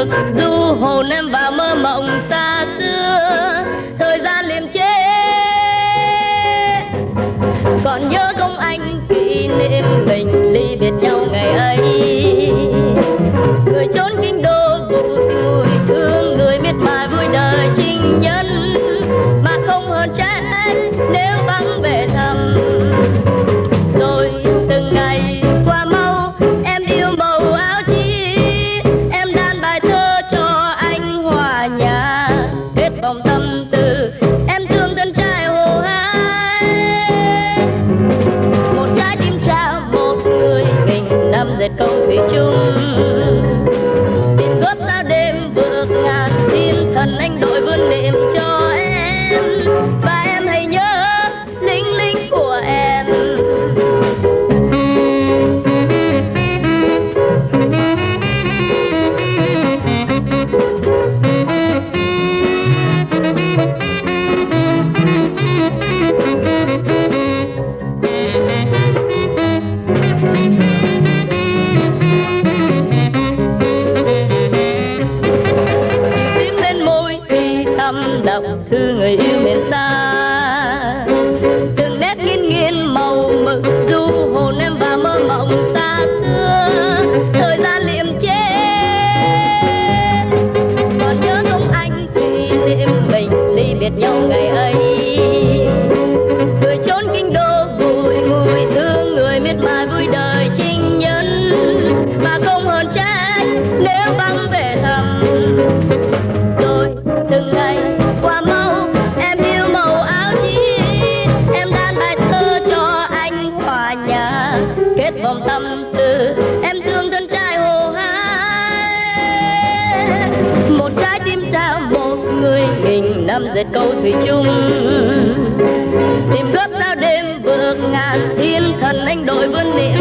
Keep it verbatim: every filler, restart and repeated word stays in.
mực du hồn em vào mơ mộng xa xưa. Thời gian liềm chế còn nhớ không anh, kỷ niệm mình ly biệt nhau ngày ấy. Người trốn kinh đô vùi vùi thương người miệt mài vui đời trinh nhân, mà không hơn trách nếu vắng về thăm. Rồi từng ngày qua mau em yêu màu áo chi, em đan bài thơ cho anh hòa nhà, kết vòng tâm tư em thương thân trai hồ hai. Một trái tim trao một người nghìn năm dệt câu thủy chung, tìm gót xa đêm vượt ngàn thiên thần anh đội vươn niệm cho em. Và em hãy nhớ lính lính của em. Đọc thư người yêu miền xa, từng nét nghiêng nghiêng màu mực du hồn em vào mơ mộng xa xưa. Thời gian liềm chế còn nhớ không anh, kỷ niệm mình ly biệt nhau ngày ấy. Người trốn kinh đô vùi vùi thương người miệt mài vui đời trinh nhân, mà không hơn trách nếu vắng về thăm. Rồi từng ngày qua mau em yêu màu áo chi, em đan bài thơ cho anh hòa nhà, kết vòng tâm tư em thương thân trai hồ hai. Một trái tim trao một người nghìn năm dệt câu thủy chung, tìm gót sao đêm vượt ngàn thiên thần anh đội vươn niệm